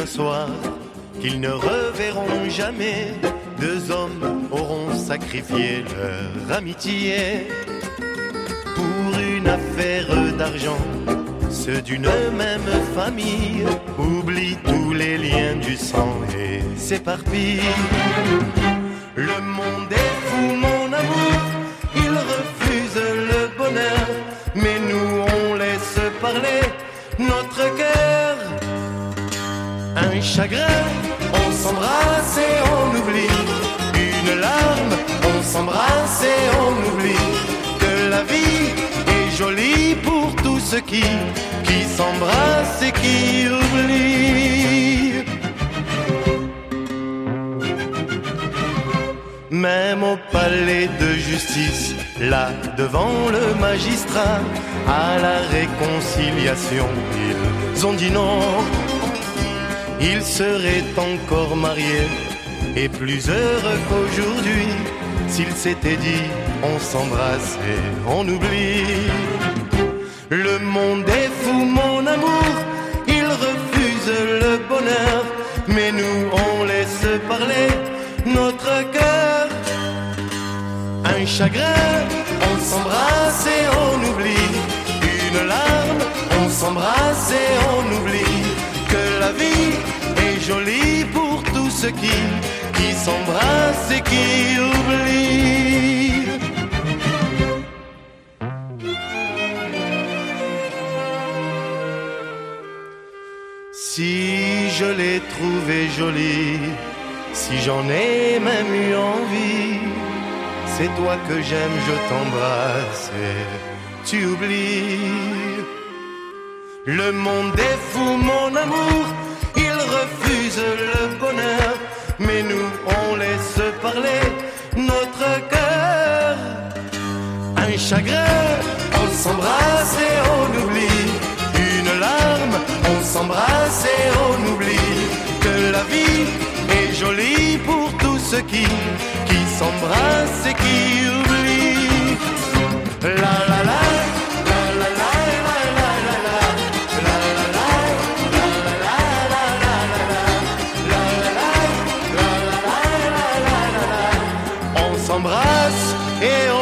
un soir qu'ils ne reverront jamais, deux hommes auront sacrifié leur amitié pour une affaire d'argent. Ceux d'une même famille oublient tous les liens du sang et s'éparpillent. Le monde est fou, mon amour, il refuse le bonheur, mais nous on laisse parler notre cœur. Un chagrin, on s'embrasse et on oublie. Une larme, on s'embrasse et on oublie. Que la vie est jolie pour tous ceux qui s'embrassent et qui oublient. Même au palais de justice, là devant le magistrat, à la réconciliation, ils ont dit non. Ils seraient encore mariés et plus heureux qu'aujourd'hui s'ils s'étaient dit on s'embrasse et on oublie. Le monde est fou, mon amour, il refuse le bonheur, mais nous on laisse parler notre cœur. Un chagrin, on s'embrasse et on oublie. Une larme, on s'embrasse et on oublie. Que la vie est jolie pour tous ceux qui s'embrassent et qui oublient. Si je l'ai trouvée jolie, si j'en ai même eu envie, c'est toi que j'aime, je t'embrasse et tu oublies. Le monde est fou, mon amour, il refuse le bonheur, mais nous on laisse parler notre cœur. Un chagrin, on s'embrasse et on oublie. Une larme, on s'embrasse et on oublie. Que la vie est jolie pour tous ceux qui s'embrassent et qui oublient. La la la. On s'embrasse et